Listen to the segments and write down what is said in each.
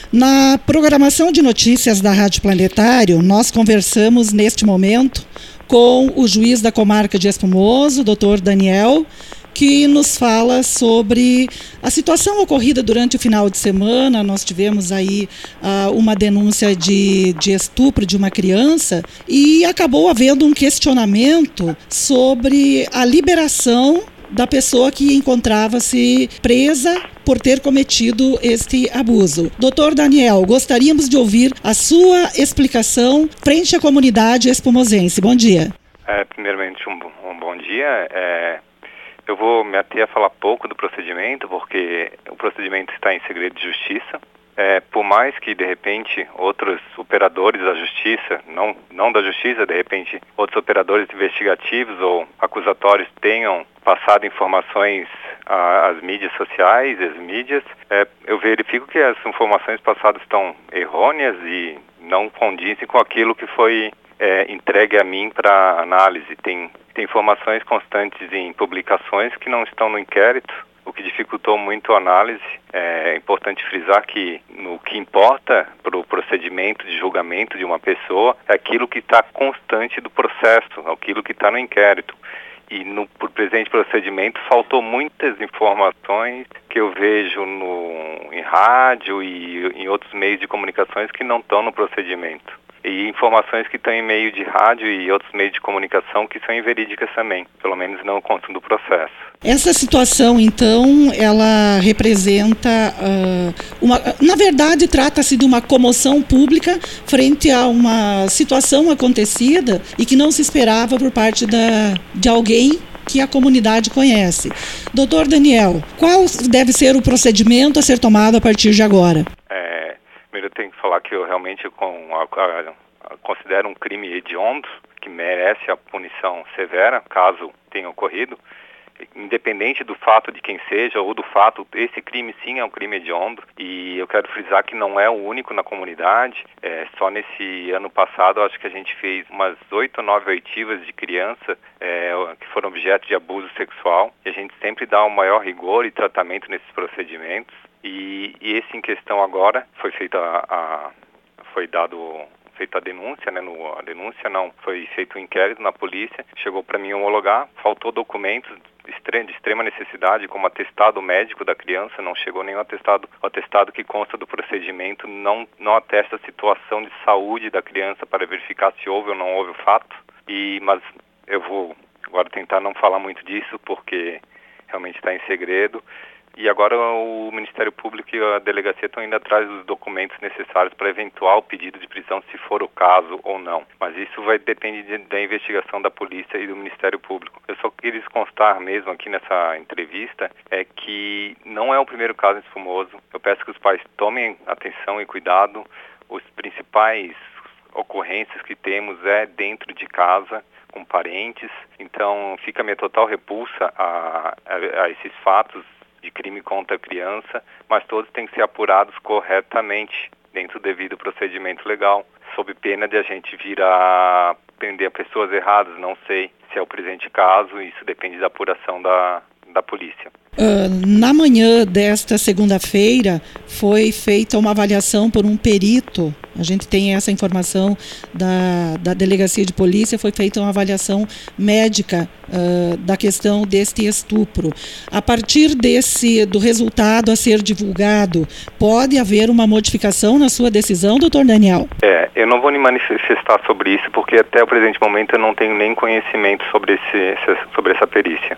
Na programação de notícias da Rádio Planetário, nós conversamos neste momento com o juiz da comarca de Espumoso, Dr. Daniel, que nos fala sobre a situação ocorrida durante o final de semana. Nós tivemos aí uma denúncia de estupro de uma criança e acabou havendo um questionamento sobre a liberação da pessoa que encontrava-se presa por ter cometido este abuso. Doutor Daniel, gostaríamos de ouvir a sua explicação frente à comunidade espumosense. Bom dia. Primeiramente, um bom dia. Eu vou me ater a falar pouco do procedimento, porque o procedimento está em segredo de justiça. Por mais que, de repente, outros operadores da justiça, não da justiça, de repente, outros operadores investigativos ou acusatórios tenham passado informações às mídias sociais, às mídias, eu verifico que as informações passadas estão errôneas e não condizem com aquilo que foi entregue a mim para análise. Tem informações constantes em publicações que não estão no inquérito, o que dificultou muito a análise. É importante frisar que o que importa para o procedimento de julgamento de uma pessoa é aquilo que está constante do processo, aquilo que está no inquérito. E no presente procedimento faltou muitas informações que eu vejo em rádio e em outros meios de comunicações que não estão no procedimento. E informações que estão em meio de rádio e outros meios de comunicação que são inverídicas também, pelo menos não constam do processo. Essa situação, então, ela representa na verdade, trata-se de uma comoção pública frente a uma situação acontecida e que não se esperava por parte de alguém que a comunidade conhece. Doutor Daniel, qual deve ser o procedimento a ser tomado a partir de agora? Primeiro eu tenho que falar que eu realmente considero um crime hediondo, que merece a punição severa, caso tenha ocorrido, independente do fato de quem seja ou do fato, esse crime sim é um crime hediondo, e eu quero frisar que não é o único na comunidade. Só nesse ano passado, acho que a gente fez umas 8 ou 9 oitivas de criança que foram objeto de abuso sexual, e a gente sempre dá o maior rigor e tratamento nesses procedimentos. E esse em questão agora foi feita a denúncia, né? Foi feito um inquérito na polícia, chegou para mim homologar, faltou documentos de extrema necessidade, como atestado médico da criança, não chegou nenhum atestado. O atestado que consta do procedimento não atesta a situação de saúde da criança para verificar se houve ou não houve o fato. Mas eu vou agora tentar não falar muito disso, porque realmente está em segredo. E agora o Ministério Público e a Delegacia estão indo atrás dos documentos necessários para eventual pedido de prisão, se for o caso ou não. Mas isso vai depender da investigação da polícia e do Ministério Público. Eu só queria constar mesmo aqui nessa entrevista que não é o primeiro caso em Espumoso. Eu peço que os pais tomem atenção e cuidado. Os principais ocorrências que temos dentro de casa, com parentes. Então fica a minha total repulsa a esses fatos de crime contra a criança, mas todos têm que ser apurados corretamente dentro do devido procedimento legal, sob pena de a gente vir a prender pessoas erradas. Não sei se é o presente caso, isso depende da apuração da polícia. Na manhã desta segunda-feira foi feita uma avaliação por um perito. A gente tem essa informação da Delegacia de Polícia. Foi feita uma avaliação médica da questão deste estupro. A partir do resultado a ser divulgado, pode haver uma modificação na sua decisão, doutor Daniel? Eu não vou me manifestar sobre isso, porque até o presente momento eu não tenho nem conhecimento sobre essa perícia.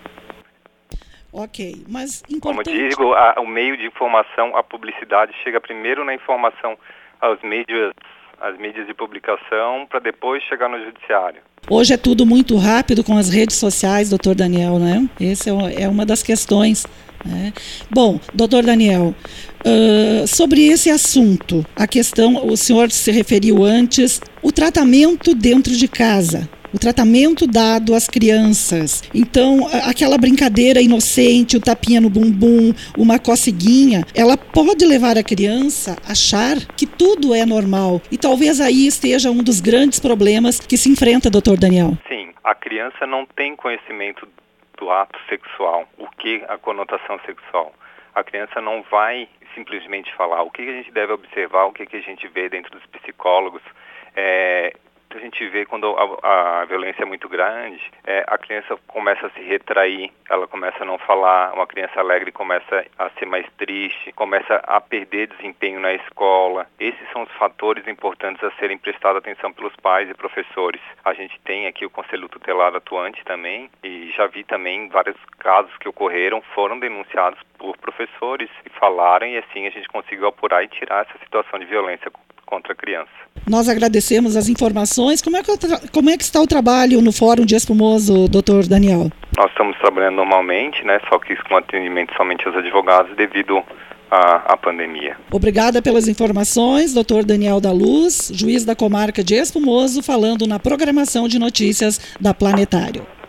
Ok, mas importante... Como digo, o meio de informação, a publicidade chega primeiro na informação às mídias de publicação, para depois chegar no judiciário. Hoje é tudo muito rápido com as redes sociais, doutor Daniel, né? Essa é uma das questões, né? Bom, doutor Daniel, sobre esse assunto, a questão, o senhor se referiu antes, o tratamento dentro de casa. O tratamento dado às crianças. Então, aquela brincadeira inocente, o tapinha no bumbum, uma coceguinha, ela pode levar a criança a achar que tudo é normal. E talvez aí esteja um dos grandes problemas que se enfrenta, doutor Daniel. Sim, a criança não tem conhecimento do ato sexual, o que a conotação sexual. A criança não vai simplesmente falar, o que a gente deve observar, o que a gente vê dentro dos psicólogos. A gente vê quando a violência é muito grande, a criança começa a se retrair, ela começa a não falar, uma criança alegre começa a ser mais triste, começa a perder desempenho na escola. Esses são os fatores importantes a serem prestados atenção pelos pais e professores. A gente tem aqui o Conselho Tutelar atuante também, e já vi também vários casos que ocorreram, foram denunciados por professores e falaram, e assim a gente conseguiu apurar e tirar essa situação de violência contra a criança. Nós agradecemos as informações. Como é que está o trabalho no Fórum de Espumoso, doutor Daniel? Nós estamos trabalhando normalmente, só que com atendimento somente aos advogados devido à pandemia. Obrigada pelas informações, doutor Daniel da Luz, juiz da comarca de Espumoso, falando na programação de notícias da Planetário.